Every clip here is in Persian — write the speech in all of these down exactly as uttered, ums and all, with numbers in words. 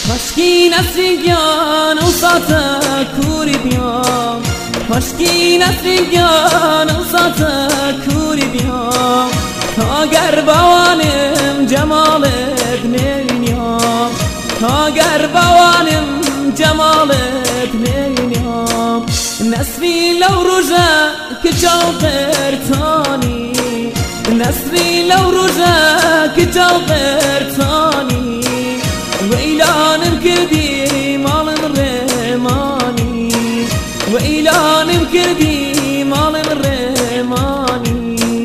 کاشکی نسریگان اوسات کوری بیام، کاشکی نسریگان اوسات کوری بیام، تا گر بوانم جمالت نینیام، تا گر بوانم جمالت نینیام. نسری لو رجا کجاو قرتانی، نسری لو رجا کجاو قرتانی، وإلانم كردي مال الرماني، وإلانم كردي مال الرماني.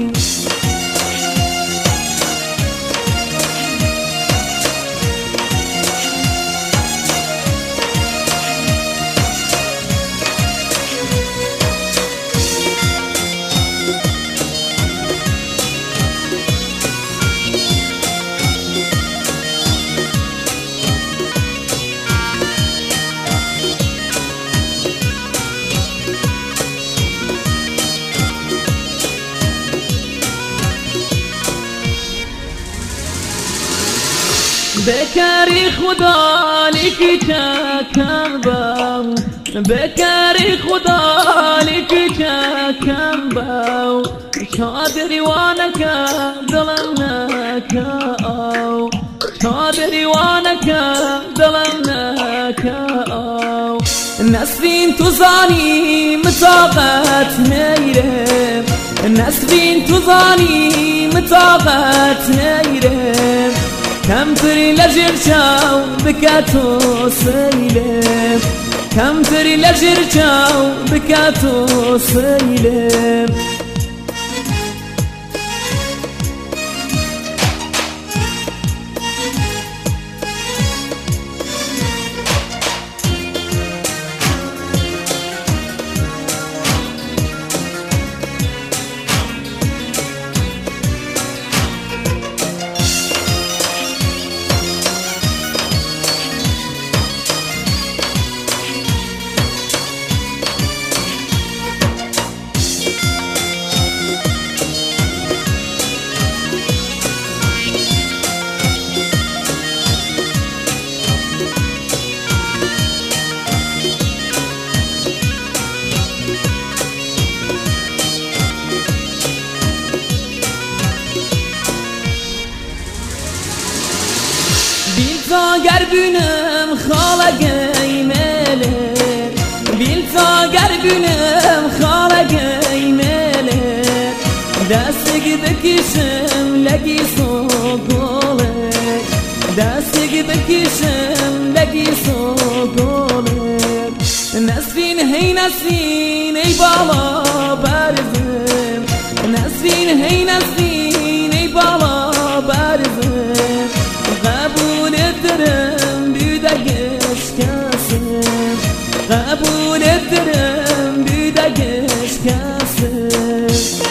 بکاری خدا لیکی چکم باو، بکاری خدا لیکی چکم باو، چادری وانکا دلم نکا آو، چادری وانکا دلم نکا آو. نسرین تو زانی مطاقت نیرم، نسرین تو زانی مطاقت نیرم، کم تری لجر چاو بکاتو سیلم، کم تری لجر چاو بکاتو سیلم. بیلتا گر بینم خالقی ملر، بیلتا گر بینم خالقی ملر، دستگی بکشم لگی سوگوله، دستگی بکشم لگی سوگوله. نسرین هی نسرین ای بالا برزم، نسرین هی نسرین ای بالا برزم، قبول ederim bir de geç gelsin، قبول ederim bir de geç gelsin.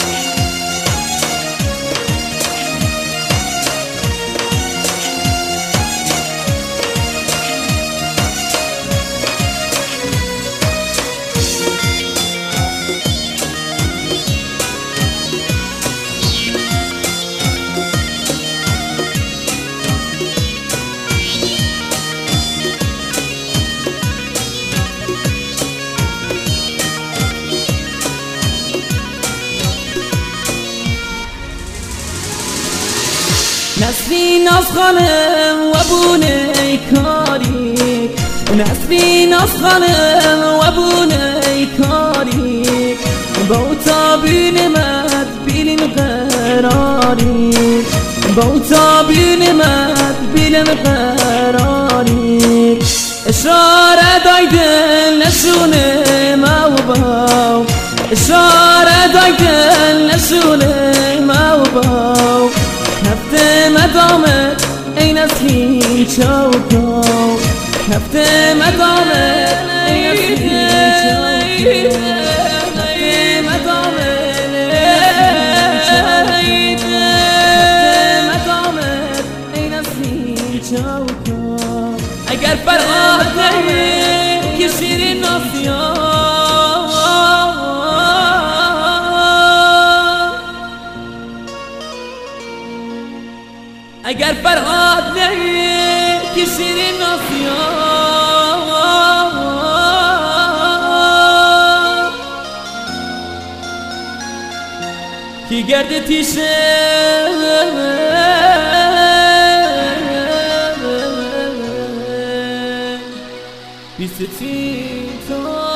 نسرین از خانم و بونه کاری، نسرین از خانم و بونه کاری، بوتا بینمت بیلم قراری، بوتا بینمت بیلم قراری. اشاره دایدن نشونه ما باو، اشاره دایدن نشونه ما باو، کفته مدامت ای نسرین چوکو، کفته مدامت ای نسرین چوکو، کفته مدامت ای نسرین چوکو. اگر فرهاد نهی که شیرین نافیان، اگر فرهاد نهی که شیرین ناسیا کی گرد تیشه بیستی تا